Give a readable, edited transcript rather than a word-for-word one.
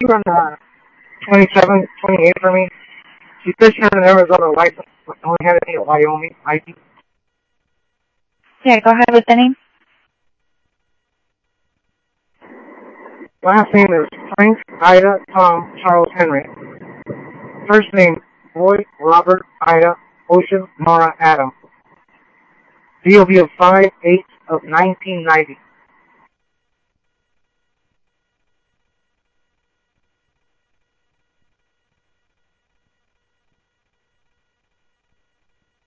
run 2728 for me? She said she had an Arizona license, but only had any Wyoming ID. Yeah, go ahead with the name. Last name is Frank, Ida, Tom, Charles, Henry. First name, Roy, Robert, Ida, Ocean, Nora, Adam. DOB of 5/8/1990.